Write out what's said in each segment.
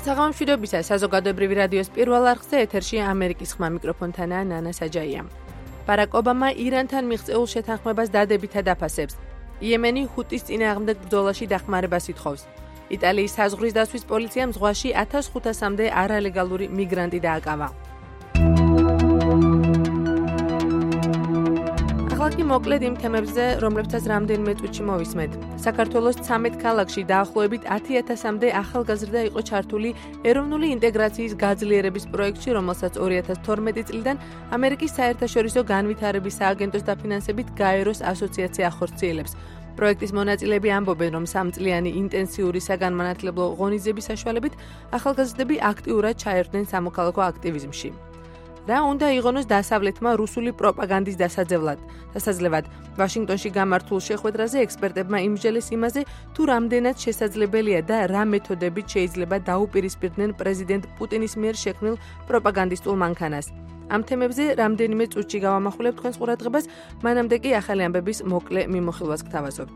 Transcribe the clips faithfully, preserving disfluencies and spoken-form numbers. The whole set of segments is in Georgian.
საღამომშვიდობისა საზოგადოებრივი რადიოს პირველ არხზე ეთერში ამერიკის ხმა მიკროფონთანაა ნანა საჯაია. ბარაკ ობამა ირანთან მიღწეულ შეთანხმებას დადებითად აფასებს. იემენი ჰუტის წინააღმდეგ ბრძოლაში დახმარებას ითხოვს. იტალიის საზღვრის დასვლის პოლიციამ ზღვაში ათას ხუთასამდე არალეგალური მიგრანტი დააკავა. ახლა მოკლედ იმ თემებზე, რომლებსაც რამდენიმე წუთში მოვისმენთ. საქართველოს ცამეტ ქალაქში დაახლოებით ათი ათასამდე ახალგაზრდა იყო ჩართული ეროვნული ინტეგრაციის გაძლიერების პროექტში, რომელსაც ორი ათას თორმეტი წლიდან ამერიკის საერთაშორისო განვითარების სააგენტოს დაფინანსებით გაეროს ასოციაცია ახორციელებს. პროექტის მონაწილეები ამბობენ, რომ სამწლიანი ინტენსიური საგანმანათლებლო ღონისძიების საშუალებით ახალგაზრდები აქტიურად ჩაერთნენ სამოქალაქო აქტივიზმში. რა უნდა იღონოს დასავლეთმა რუსული პროპაგანდის დასაძევლად. დასაძლევად, ვაშინგტონში გამართულ შეხვედრაზე ექსპერტებმა იმსჯელეს იმაზე, თუ რამდენად შესაძლებელია და რა მეთოდებით შეიძლება დაუპირისპირდნენ პრეზიდენტ პუტინის მიერ შექმნილ პროპაგანდისტულ მანქანას. ამ თემებზე რამდენიმე წუთში გავამახვილებ თქვენს ყურადღებას, მანამდე კი ახალი ამბების მოკლე მიმოხილვას გთავაზობთ.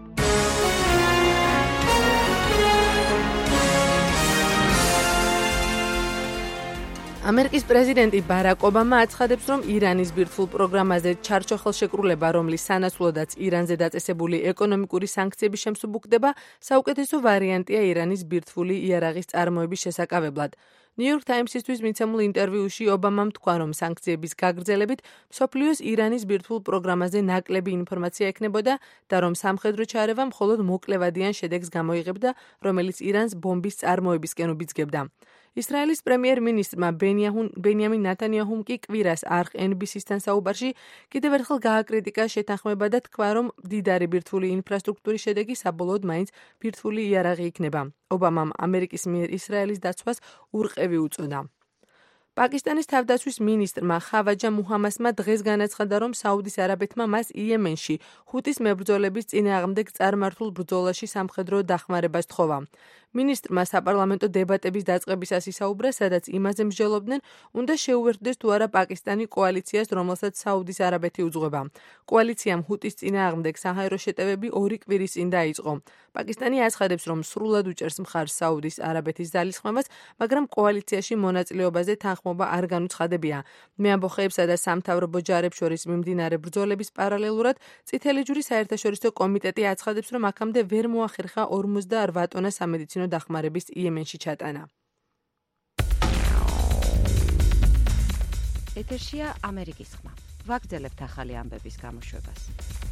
ამერიკის პრეზიდენტი ბარაკ ობამა აცხადებს, რომ ირანის ბირთვულ პროგრამაზე ჩარჩო ხელშეკრულება, რომლის სანაცვლოდაც ირანზე დაწესებული ეკონომიკური სანქციების შემსუბუქდება, საუკეთესო ვარიანტია ირანის ბირთვული იარაღის წარმოების შესაკავებლად. ნიუ-იორკ ტაიმსისთვის მიცემულ ინტერვიუში ობამამ თქვა, რომ სანქციების გაგრძელებით მსოფლიოს ირანის ბირთვულ პროგრამაზე ნაკლები ინფორმაცია ექნებოდა და რომ სამხედრო ჩარევა მხოლოდ მოკლევადიან შედეგს გამოიღებდა, რომელიც ირანს ბომბის წარმოებისკენ უბიძგებდა. ისრაელის პრემიერ-მინისტრმა ბენიამინ ნათანიაჰუმ კი კვირას არხ ენ ბი სი-სთან საუბარში კიდევ ერთხელ გააკრიტიკა შეთანხმება და თქვა, რომ მდიდარი ბირთვული ინფრასტრუქტურის შედეგი საბოლოოდ მაინც ბირთვული იარაღი იქნება. ობამამ ამერიკის მიერ ისრაელის დაცვას ურყევი უწოდა. პაკისტანის თავდაცვის მინისტრმა ხავაჯა მუჰამასმა დღეს განაცხადა, რომ საუდის არაბეთმა მას იემენში ჰუტის მებრძოლების წინააღმდეგ წარმართულ ბრძოლაში სამხედრო დახმარებას თხოვა. მინისტრმა საპარლამენტო დებატების დაწყებისას ისაუბრა, სადაც იმაზე მსჯელობდნენ, უნდა შეუერთდეს თუ არა პაკისტანი კოალიციას, რომელსაც საუდის არაბეთი უძღვება. კოალიციამ ჰუტის წინააღმდეგ საჰაერო შეტევები ორი კვირის წინ დაიწყო. პაკისტანი აცხადებს, რომ სრულად უჭერს მხარს საუდის არაბეთის ძალისხმევას, მაგრამ კოალიციაში მონაწილეობაზე თანხმობა არ განუცხადებია. მეამბოხეებსა და სამთავრობო ჯარებს შორის მიმდინარე ბრძოლების პარალელურად წითელი ჯვრის საერთაშორისო კომიტეტი აცხადებს, რომ აქამდე ვერ მოახერხა ორმოცდაორ ტონა სამედიცინო დახმარების იემენში ჩატანა. ეთერშია ამერიკის ხმა. ვაგრძელებთ ახალი ამბების გამოშვებას.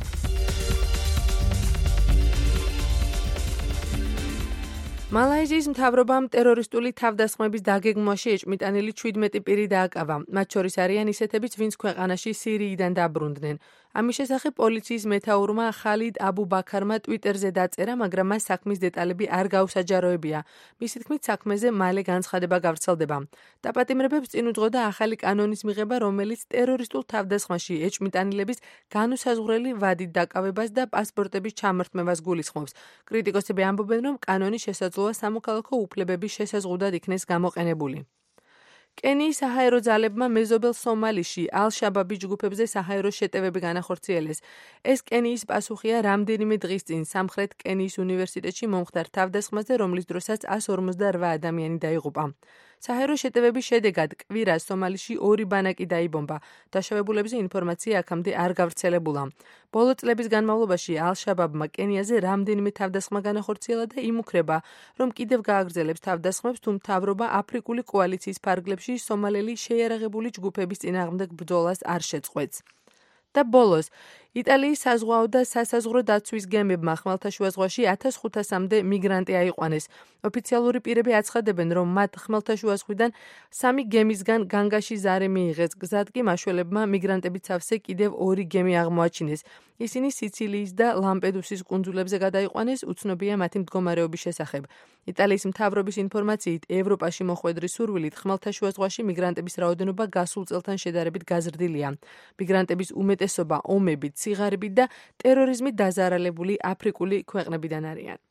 მალაიზიის მთავრობამ ტერორისტული თავდასხმების დაგეგმვაში ეჭმიტანილი შვიდმეტი პირი დააკავა. მათ შორის არიან ისეთებიც, ვინც ქვეყანაში სირიიდან დაბრუნდნენ. ამის შესახებ პოლიციის მეთაურმა ხალიდ აბუ ბაქარმა ტვიტერზე დაწერა, მაგრამ მას საქმის დეტალები არ გაუსაჯაროებია. მისი თქმით, საქმეზე მალე განცხადება გავრცელდება. დაპატიმრებებს წინ უძღოდა ახალი კანონის მიღება, რომელიც ტერორისტულ თავდასხმაში ეჭმიტანილების განუსაზღვრელი ვადით დაკავებას და პასპორტების ჩამორთმევას გულისხმობს. კრიტიკოსები ამბობენ, რომ კანონი შესაძლოა სამოქალაქო უფლებების შესაზღვრად იქნეს გამოყენებული. კენიის საჰაერო ძალებმა მეზობელ სომალიში ალ-შაბაბის ჯგუფებზე საჰაერო შეტევები განახორციელეს. ეს კენიის პასუხია რამდენიმე დღის წინ სამხრეთ კენიის უნივერსიტეტში მომხდარ თავდასხმაზე, რომლის დროსაც εκατს ორმოცდაორ ადამიანი დაიღუპა. საჰაერო შეტევების შედეგად კვირას სომალიში ორი ბანაკი დაიბომბა. დაშავებულებზე ინფორმაცია აქამდე არ გავრცელებულა. ბოლო წლების განმავლობაში ალ-შაბაბმა კენიაზე რამდენიმე თავდასხმა განახორციელა და იმუქრება, რომ კიდევ გააგრძელებს თავდასხმებს, თუ მთავრობა აფრიკული კოალიციის ფარგლებში სომალელი შეიარაღებული ჯგუფების წინააღმდეგ ბრძოლას არ შეწყვეტს. და ბოლოს, იტალიის საზღვაო და სასაზღვრო დაცვის გემებმა ხმელთაშუა ზღვაში ათას ხუთასამდე მიგრანტი აიყვანეს. ოფიციალური პირები აცხადებენ, რომ მათ ხმელთაშუა ზღვიდან სამი გემისგან განგაში ზარე მიიღეს. გზად კი მაშველებმა მიგრანტების სავსე კიდევ ორი გემი აღმოაჩინეს. ისინი სიცილიის და ლამპედუსის კუნძულებზე გადაიყვანეს, უცნობია მათი მდგომარეობის შესახებ. იტალიის მთავრობის ინფორმაციით, ევროპაში მოხვედრის სურვილით ხმელთაშუა ზღვაში მიგრანტების რაოდენობა გასულ წელთან შედარებით გაზრდილია. მიგრანტების უმეტესობა ომებით, სიღარიბით და ტერორიზმით დაზარალებული აფრიკული ქვეყნებიდან არიან.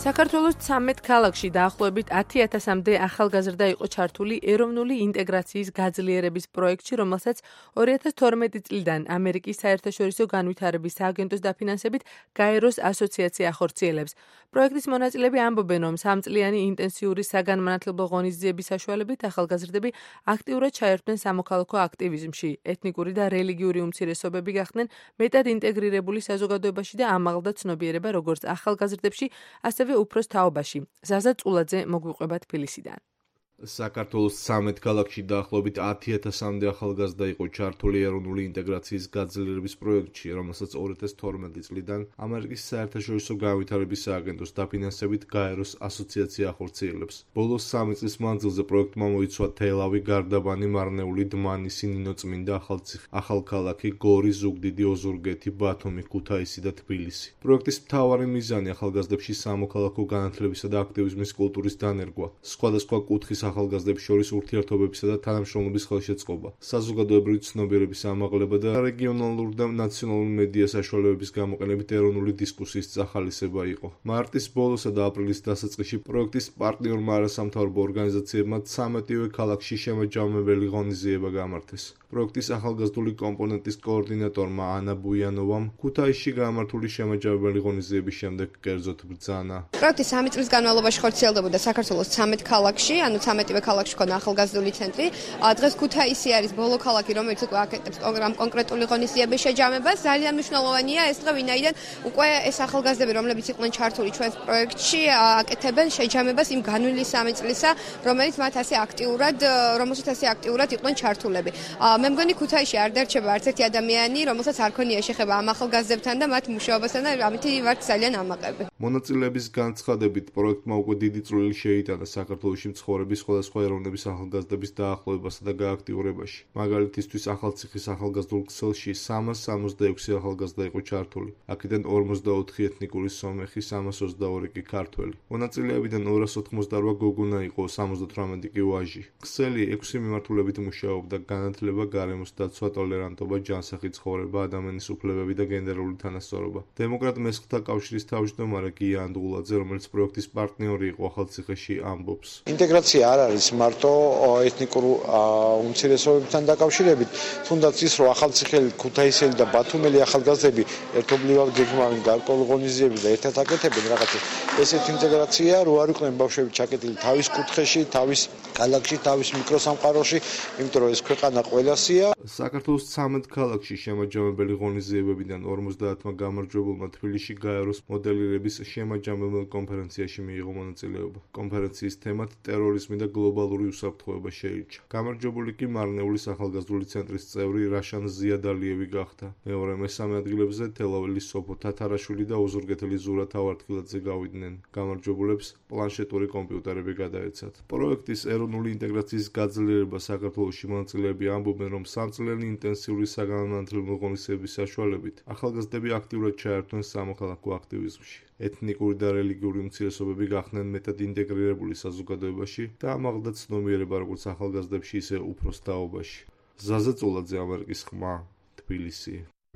საქართველოს ცამეტ ქალაქში დაახლოებით ათი ათასამდე ახალგაზრდა იყო ჩართული ეროვნული ინტეგრაციის გაძლიერების პროექტში, რომელსაც ორი ათას თორმეტი წლიდან ამერიკის საერთაშორისო განვითარების სააგენტოს დაფინანსებით გაეროს ასოციაცია ახორციელებს. პროექტის მონაწილეები ამბობენ, რომ სამწლიანი ინტენსიური საგანმანათლებლო ღონისძიების საშუალებით ახალგაზრდები აქტიურად ჩაერთვნენ სამოქალაქო აქტივიზმში, ეთნიკური და რელიგიური უმცირესობები გახდნენ მეტად ინტეგრირებული საზოგადოებაში და ამაღლდა ცნობიერება როგორც ახალგაზრდებში, ასევე უფროს თაობაში. ზაზა წულაძე მოგვიყვება თბილისიდან. საქართველოს ცამეტ ქალაქში დაახლოებით ათი ათასამდე ახალგაზრდა იყო ჩართული ეროვნული ინტეგრაციის გაძლიერების პროექტში, რომელსაც ორი ათას თორმეტი წლიდან ამერიკის საერთაშორისო განვითარების სააგენტოს დაფინანსებით გაეროს ასოციაცია ახორციელებს. ბოლოს სამი წლის მანძილზე პროექტმა მოიცვა თელავი, გარდაბანი, მარნეული, დმანისი, ნინოწმინდა, ახალქალაქი, გორი, ზუგდიდი, ოზურგეთი, ბათუმი, ქუთაისი და თბილისი. პროექტის მთავარი მიზანი ახალგაზრდებში სამოქალაქო განათლებისა და აქტივიზმის კულტურის დანერგვა, სხვადასხვა კუთხის ახალგაზრდების შორის ურთიერთობებისა და თანამშრომლობის ხელშეწყობა, საზოგადოებრივი ცნობიერების ამაღლება და რეგიონალურ და ნაციონალურ მედია საშუალებების გამოყენებით ეროვნული დისკუსიის წახალისება იყო. მარტის ბოლოსა და აპრილის დასაწყისში პროექტის პარტნიორმა არასამთავრობო ორგანიზაციებმა ცამეტივე ქალაქში შემაჯამებელი ღონისძიება გამართეს. პროექტის ახალგაზრდული კომპონენტის კოორდინატორმა ანა ბუიანოვამ ქუთაისში გამართული შემაჯამებელი ღონისძიების შემდეგ კერძოდ ბრძანა. პროექტი სამი წლის განმავლობაში ხორციელდებოდა საქართველოს ცამეტ ქალაქში, ანუ ცამეტივე ქალაქში ქონა ახალგაზრდული ცენტრი. დღეს ქუთაისი არის ბოლო ქალაქი, რომელიც უკვე აკეთებს კონკრეტული ღონისძიების შეჯამებას. ძალიან მნიშვნელოვანია ეს დღე, ვინაიდან უკვე ეს ახალგაზრდები, რომლებიც იყვნენ ჩართული ჩვენს პროექტში, აკეთებენ შეჯამებას იმ განვლილი სამი წლისა, რომელიც მათ ასე აქტიურად, რომელსაც ასე აქტიურად იყვნენ ჩართულები. მე მგონი ქუთაისში არ დარჩება არც ერთი ადამიანი, რომელსაც არ ქონია შეხება ამ ახალგაზრდებთან და მათ მუშაობასთან და ამითი ვართ ძალიან ამაყები. მონაწილეების განცხადებით, პროექტმა უკვე დიდი წვლილი შეიტანა საქართველოში მცხოვრების სხვადასხვა ეროვნების ახალგაზრდების დაახლოებასა და გააქტიურებაში. მაგალითისთვის, ახალციხის ახალგაზრდულ ქსელში სამას სამოცდაექვსი ახალგაზრდა იყო ჩართული. აქედან ორმოცდაოთხი ეთნიკური სომეხი, სამას ოცდაორი კი ქართველი. მონაწილეებიდან ორას ოთხმოცდარვა გოგონა იყო, სამოცდათვრამეტი კი ვაჟი. ქსელი ექვსი მიმართულებით მუშაობდა: განათლება, გარემოს დაცვა, ტოლერანტობა, ჯანსაღი ცხოვრება, ადამიანის უფლებები და გენდერული თანასწორობა. დემოკრატ მესხთა კავშირის თავმჯდომარე გია ანდღულაძე, რომელიც პროექტის პარტნიორი იყო ახალციხეში, ამბობს. ინტეგრაცია არ არის მარტო ეთნიკურ უმცირესობებთან დაკავშირებით, თუნდაც ის, რომ ახალციხელი, ქუთაისელი და ბათუმელი ახალგაზრდები ერთობლივად გეგმავენ გარკვეულ ღონისძიებებს და ერთად აკეთებენ რაღაცას. ესეთი ინტეგრაცია რო არ იყვნენ ბავშვები ჩაკეტილი თავის კუთხეში, თავის ქალაქში, თავის მიკროსამყაროში, იმიტომ რომ ეს ქვეყანა ყველასია. საქართველოს ცამეტ ქალაქში შემაჯამებელი ღონისძიებებიდან ორმოცდაათმა გამარჯვებულმა თბილისში გაეროს მოდელირების შემაჯამებელ კონფერენციაში მიიღო მონაწილეობა. კონფერენციის თემად ტერორიზმი და გლობალური უსაფრთხოება შეირჩა. გამარჯვებული კი მარნეულის ახალგაზრდული ცენტრის წევრი რაშან ზიადალიევი გახდა. მეორე მესამე ადგილებზე თელაველი სოფო თათარაშვილი და ოზურგეთელი ზურა თავართხილაძე გავიდნენ. გამარჯვებულებს პლანშეტური კომპიუტერები გადაეცათ. პროექტის ეროვნული ინტეგრაციის გაძლიერება საქართველოში მონაწილეები ამბობენ, რომ სამწლიანი ინტენსიური საგანმანათლებლო ღონისძიების საშუალებით ახალგაზრდები აქტიურად ჩაერთვენ სამოქალაქო აქტივიზმში. ეთნიკური და რელიგიური უმცირესობები გახდნენ მეტად ინტეგრირებული საზოგადოებაში და ამაღლდა ცნობიერება როგორც ახალგაზრდებში, ისე უფროს თაობაში. ზაზა წულაძე, ამერიკის ხმა, თბილისი.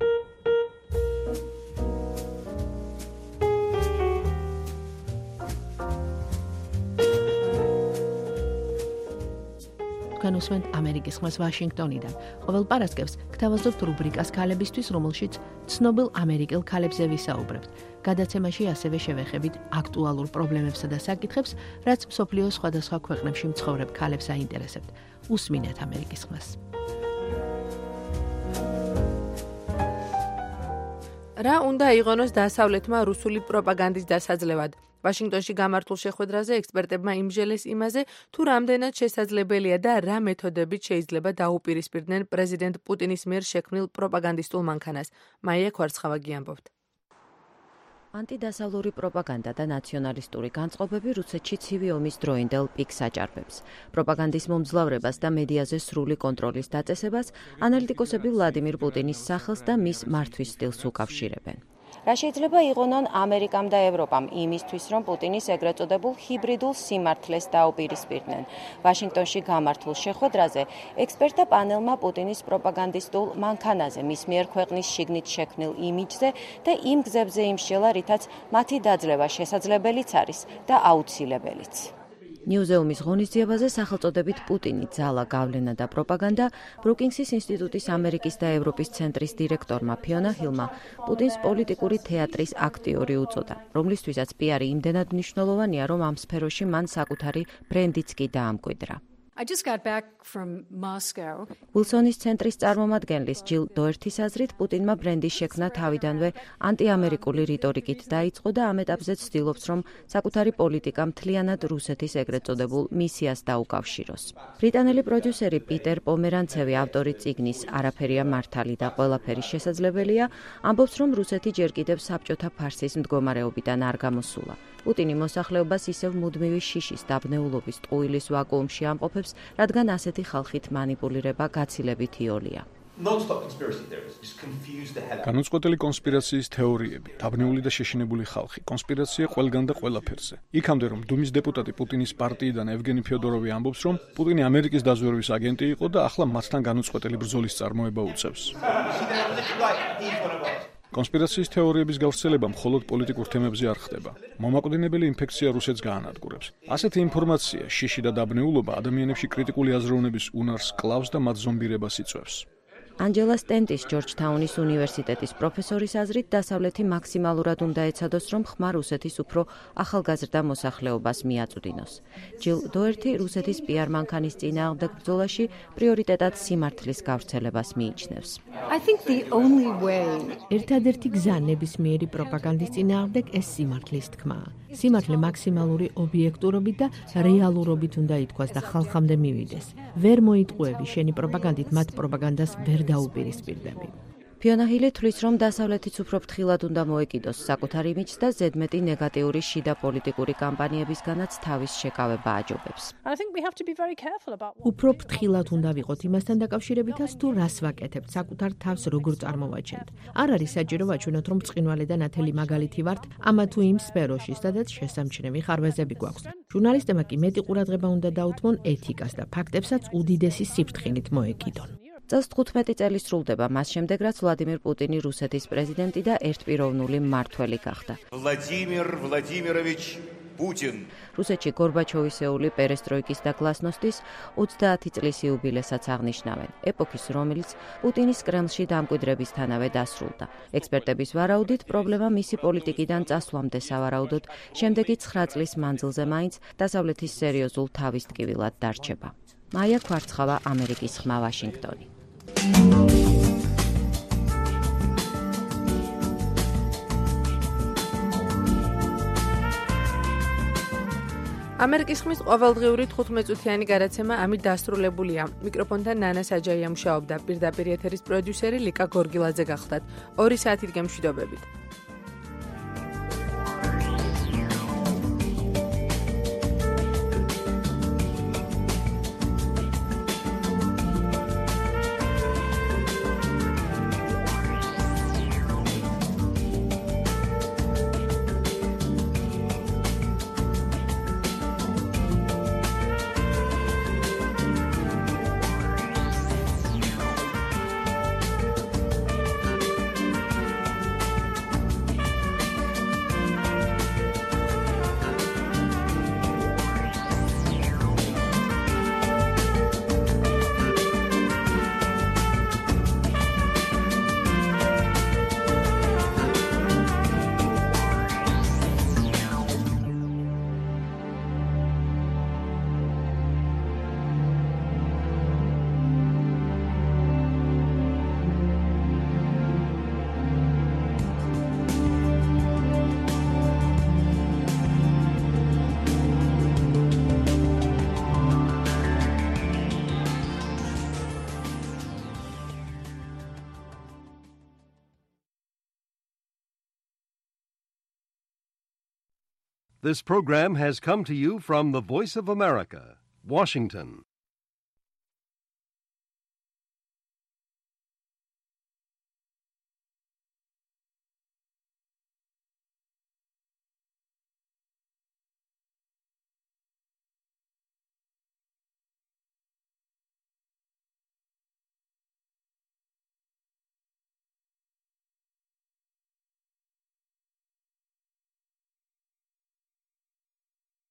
განუსვენთ ამერიკის ხმას ვაშინგტონიდან. ყოველ პარასკევს გთავაზობთ რუბრიკას ქალებისთვის, რომელშიც ცნობილ ამერიკელ ქალებზე ვისაუბრებთ. გადაცემაში ასევე შევეხებით აქტუალურ პრობლემებსა და საკითხებს, რაც მსოფლიოს სხვადასხვა ქვეყნებში მცხოვრებ ქალებს აინტერესებთ. უსმინეთ ამერიკის ხმას. რა უნდა იღონოს დასავლეთმა რუსული პროპაგანდის დასაძლევად? ვაშინგტონში გამართულ შეხვედრაზე ექსპერტებმა იმჟელეს იმაზე, თუ რამდენად შესაძლებელია და რა მეთოდებით შეიძლება დაუპირისპირდნენ პრეზიდენტ პუტინის მიერ შექმნილ პროპაგანდისტულ მანქანას. მაია ქვარცხავაგი ამბობთ. ანტიდასავლური პროპაგანდა და ნაციონალისტური განწყობები რუსეთში ცივი ომის დროინდელ პიკს აჭარბებს. პროპაგანდის მომძლავრებას და მედიაზე სრული კონტროლის დაწესებას ანალიტიკოსები ვლადიმირ პუტინის სახელს და მის მართვის სტილს უკავშირებენ. რა შეიძლება იყონონ ამერიკამ და ევროპამ იმისთვის, რომ პუტინის ეგრეთ წოდებულ ჰიბრიდულ სიმართლეს დაუპირისპირდნენ. ვაშინგტონში გამართულ შეხვედრაზე ექსპერტთა პანელმა პუტინის პროპაგანდისტულ მანქანაზე, მის მიერ ქვეყნის შიგნით შექმნილ იმიჯზე და იმ გზებზე იმსჯელა, რითაც მათი დაძლევა შესაძლებელიც არის და აუცილებელიც. ნიუზეუმის ღონისძიებაზე სახელწოდებით პუტინი, ძალა, გავლენა და პროპაგანდა ბრუკინგსის ინსტიტუტის ამერიკის და ევროპის ცენტრის დირექტორმა ფიონა ჰილმა პუტინს პოლიტიკური თეატრის აქტიორი უწოდა, რომლისთვისაც პიარი იმდენად მნიშვნელოვანია, რომ ამ სფეროში მან საკუთარი ბრენდიც კი დაამკვიდრა. I just got back from Moscow. ვილსონის ცენტრის წარმომადგენლის ჯილ დოერთის აზრით, პუტინმა ბრენდის შექმნა თავიდანვე ანტიამერიკული რიტორიკით დაიწყო და ამ ეტაპზე ცდილობს, რომ საკუთარი პოლიტიკა მთლიანად რუსეთის ეგრეთ წოდებულ მისიას დაუკავშიროს. ბრიტანელი პროდიუსერი პიტერ პომერანცევი, ავტორი წიგნის „არაფერია მართალი და ყველაფერი შესაძლებელია“, ამბობს, რომ რუსეთი ჯერ კიდევ საბჭოთა ფარსის მდგომარეობიდან არ გამოსულა. პუტინი მოსახლეობას ისევ მუდმივი შიშის დაბნეულობის ტყუილის ვაკუუმში ამყოფებს, რადგან ასეთი ხალხით მანიპულირება გაცილებით იოლია. განუწყვეტელი კონსპირაციის თეორიები, დაბნეული და შეშინებული ხალხი, კონსპირაცია ყველგან და ყველაფერზე. იქამდე რომ დუმის დეპუტატი პუტინის პარტიიდან ევგენი ფიოდოროვი ამბობს, რომ პუტინი ამერიკის დაზვერვის აგენტი იყო და ახლა მათთან განუწყვეტელი ბრძოლის წარმოება უწევს. კონსპირაციის თეორიების გავრცელება მხოლოდ პოლიტიკურ თემებზე არ ხდება. მომაკვდინებელი ინფექცია რუსეთს გაანადგურებს. ასეთი ინფორმაცია, შიში და დაბნეულობა ადამიანებში კრიტიკული აზროვნების უნარს კლავს და მათ ზომბირებას იწვევს. ანჯელა სტენტის ჯორჯთაუნის უნივერსიტეტის პროფესორის აზრით, დასავლეთი მაქსიმალურად უნდა ეცადოს, რომ ხმა რუსეთის უფრო ახალგაზრდა მოსახლეობას მიაწვდინოს. ჯილ დოერთი რუსეთის პიარ მანქანის წინააღმდეგ ბრძოლაში პრიორიტეტად სიმართლის გავრცელებას მიიჩნევს. I think the only way ერთადერთი გზა ნებისმიერი პროპაგანდის წინააღმდეგ ეს სიმართლის თქმაა. სიმართლე მაქსიმალური ობიექტურობით და რეალურობით უნდა ითქვას და ხალხამდე მივიდეს. ვერ მოიტყუები შენი პროპაგანდით მათ პროპაგანდას ვერ დაუპირისპირდები. ფიონა ჰილი თვლის, რომ დასავლეთიც უფრო ფრთხილად უნდა მოეკიდოს საკუთარ იმიჯს და ზედმეტი ნეგატიური შიდა პოლიტიკური კამპანიებისგანაც თავის შეკავება აჯობებს. უფრო ფრთხილად უნდა ვიყოთ იმასთან დაკავშირებითაც, თუ რას ვაკეთებთ, საკუთარ თავს როგორ წარმოვაჩენთ. არ არის საჭირო ვაჩვენოთ, რომ ბრწყინვალე და ნათელი მაგალითი ვართ ამა თუ იმ სფეროში, სადაც შესამჩნევი ხარვეზები გვაქვს. ჟურნალისტებმა კი მეტი ყურადღება უნდა დაუთმონ ეთიკას და ფაქტებსაც უდიდესი სიფრთხილით მოეკიდონ. წელს თხუთმეტი წელი სრულდება მას შემდეგ, რაც ვლადიმირ პუტინი რუსეთის პრეზიდენტი და ერთპიროვნული მმართველი გახდა. ვლადიმირ ვლადიმიროვიჩ პუტინ. რუსეთში გორბაჩოვისეული პერესტროიკის და გლასნოსტის ოცდაათი წლის იუბილესაც აღნიშნავენ, ეპოქის, რომელიც პუტინის კრემლში დამკვიდრებისთანავე დასრულდა. ექსპერტების ვარაუდით, პრობლემა მისი პოლიტიკიდან წასვლამდე სავარაუდოდ შემდეგი ცხრა წლის მანძილზე მაინც დასავლეთის სერიოზულ თავისტკივილად დარჩება. მაია ქვარცხავა, ამერიკის ხმა, ვაშინგტონი. ამერიკის ხმის ყოველდღიური თხუთმეტ წუთიანი გადაცემა ამით დასრულებულია. მიკროფონთან ნანა საჯაია მუშაობდა, პირდაპირ ეთერის პროდიუსერი ლიკა გორგილაძე გახლდათ. ორი საათით გემშვიდობებით. This program has come to you from the Voice of America, Washington.